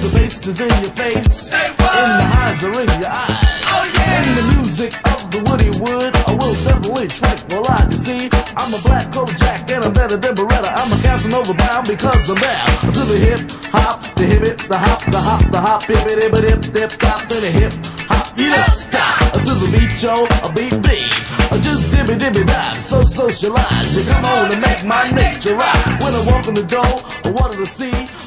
the bass is in your face, and the highs are in your eyes. And the music of the Woody Wood, I will definitely tranquilize. You see, I'm a black Kojak and I'm better than Beretta. I'm a Casanova bound because I'm down to the hip hop, the hip it, the hop, the hop, the hop, hip it, hip it, hip, hip, hop, to the hip hop. You don't stop to the beat, yo, a beat beat. Just dibby dibby dive, so socialize. You come on and make my nature rock. When I walk in the door, I wanted to see